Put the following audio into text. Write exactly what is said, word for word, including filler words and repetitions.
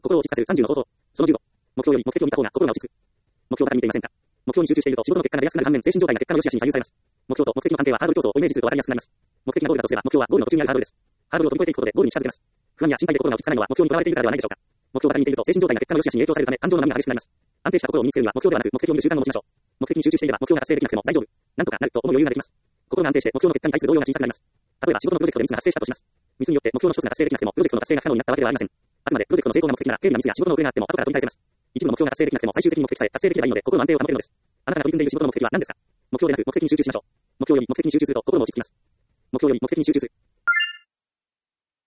心を落ち着かせるさんじゅうの方法。そのじゅうご。目標より目的を見た方が心が落ち着く。目標型に見ていませんか？目標に集中していると仕事の結果が出やすくなる反面、精神状態が結果の良し悪しに左右されます。目標と目的の関係はハードル競争をイメージすると分かりやすくなります。目的がゴールだとすれば、目標はゴールの途中にあるハードルです。ハードルを飛び越えていくことでゴールに近づけます。不安や心配で心が落ち着かないのは目標にとらわれているからではないでしょうか。目標型に似ていると精神状態が結果の良し悪しに影響されるため、感情の波が激しくなります。安定した心を身につけるには目標ではなく目的を見る習慣を持ちましょう。目的に集中していれば目標が達成できなくても大丈夫。なんとかなると思う余裕ができます。心が安定して目標の結果に対する動揺が小さくなります。例えば仕事のプロジェクトでミスが発生したとします。ミスによって目標の一つが達成できなくても、プロジェクトの達成が不可能になったわけではありません。あくまでプロジェクトの成功が目的なら、軽微なミスや仕事の遅れがあっても後から取り返せます。一部の目標が達成できなくても最終的に目的さえ達成できればいいので、心の安定を保てるのです。あなたが取り組んでいる仕事の目的は何ですか？目標でなく目的に集中しましょう。目標より目的に集中すると心も落ち着きます。目標より目的に集中する。